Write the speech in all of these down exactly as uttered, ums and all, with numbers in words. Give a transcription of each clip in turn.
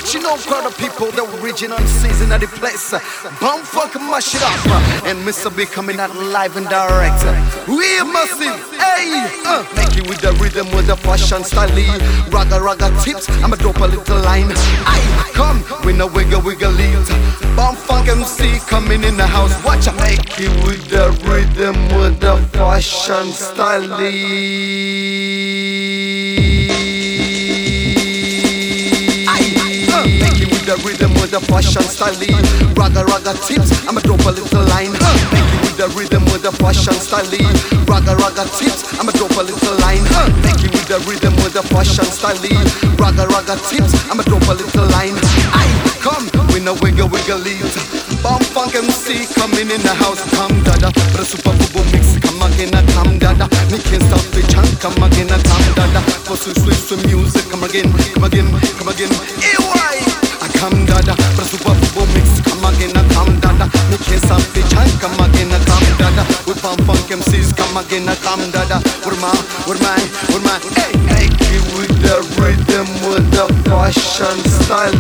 watching out for the people, the original season of the place. Bum fuck mash it up. And Mister B coming out live and direct. We massive, hey, uh, make it with the rhythm, with the fashion style. Raga raga tips, I'ma drop a little line. Aye, come, we no wiggle wiggle it. Bum funk M C coming in the house. Watch I make it with the rhythm, with the fashion style. The rhythm with the fashion style. Raga raga tips, I'ma drop a little line. Make it with the rhythm with the fashion style. Raga raga tips, I'ma drop a little line. Make it with the rhythm with the fashion style. Raga raga tips, I'ma drop a little line. Aye, come, we no wiggle wiggle it. Bum funk M C coming in the house. Come dada, but a super bubble mix. Come again, come dada. Me can't stop the chant. Come again, come dada. For switch switch to music. Come again, come again, come again. A Y. Come dada, but super bubble mix. Come again, come dada. Me can't stop the chant. Come again, come dada. With bum funk M Cs. Come again, come dada. With my, with my, with my. Hey, make it with the rhythm, with the fashion style.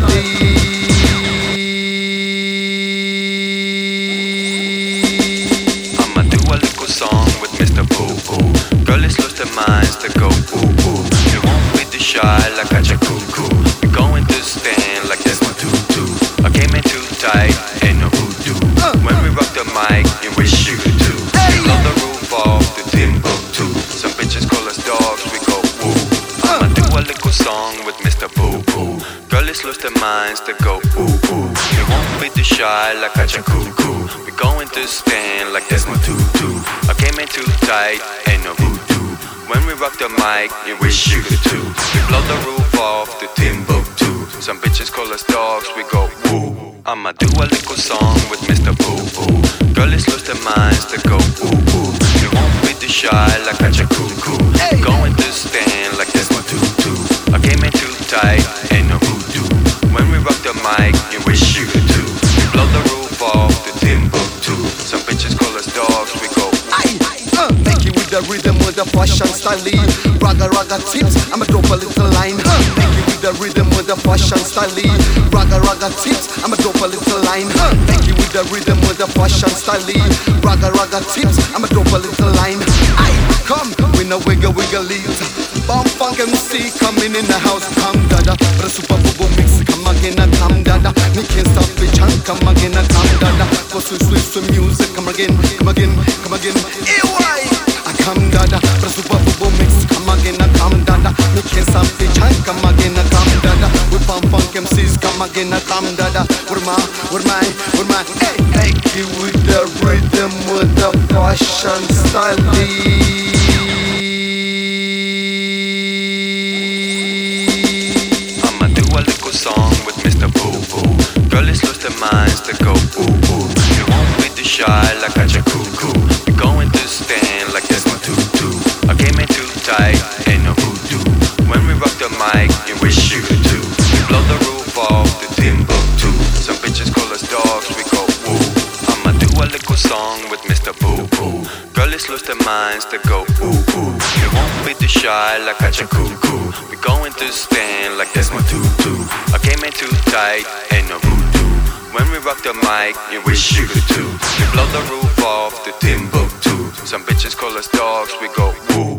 Song with Mister Boo Boo. Girl, it's lost their minds to go ooh ooh. We won't be too shy like a cuckoo. We going to stand like that's my tutu. I came in too tight, ain't no voodoo. When we rock the mic, you wish you could too. Blow the roof off the Timbuktu. Some bitches call us dogs, we go woo. I'ma do a little song with Mister Boo Boo. Girl, it's lost their minds to go ooh ooh. We won't be too shy like a cuckoo. We going to stand like that's my tutu. I came in too tight, ain't no voodoo. When we rock the mic, you wish you could too. We blow the roof off the Timbuktu. Some bitches call us dogs, we go woo. I'ma do a little song with Mister Boo Boo. Girl, it's lost their minds to go ooh ooh. We won't be too shy like a cuckoo. Going to stand like that's my tutu. I came in too tight, ain't no voodoo. When we rock the mic, you wish you could too. We blow the roof off the Timbuktu. Some bitches call us dogs, we go aye, uh, make it with the rhythm, with the fashion style. Raga raga tips, I'ma drop a little line. uh, Make it with the rhythm, with the fashion style. Raga raga tips, I'ma drop a little line. uh, Make it with the rhythm, with the fashion style. Raga raga tips, I'ma drop a little line. Aye, come, we no wiggle wiggle it. Bum funk M C coming in the house. Come dada, but a super bubble mix. Come again, come dada. Me can't stop the chant. Come again, come dada. For switch switch to music. Come again, come again, come again. A Y. I come dada, but a super bubble mix. Come again, come dada. Me can't stop the chant. Come again, come dada. With bum funk M Cs. Come again, come dada. With my, with my, with my. Hey, hey, you with the rhythm, with the fashion style. Song with Mister Boo Boo. Girl, it's lost their minds to go ooh ooh. We won't be too shy like a cuckoo. We going to stand like that's my tutu. I came in too tight, ain't no voodoo. When we rock the mic, you wish you could too. We blow the roof off the Timbuktu. Some bitches call us dogs, we go woo. I'ma do a little song with Mister Boo Boo. Girl, it's lost their minds to go ooh ooh. We won't be too shy like a cuckoo. We going to stand like that's my tutu. I came in too tight, ain't no voodoo. When we rock the mic, you wish you could too. We blow the roof off the Timbuktu. Some bitches call us dogs, we go woo.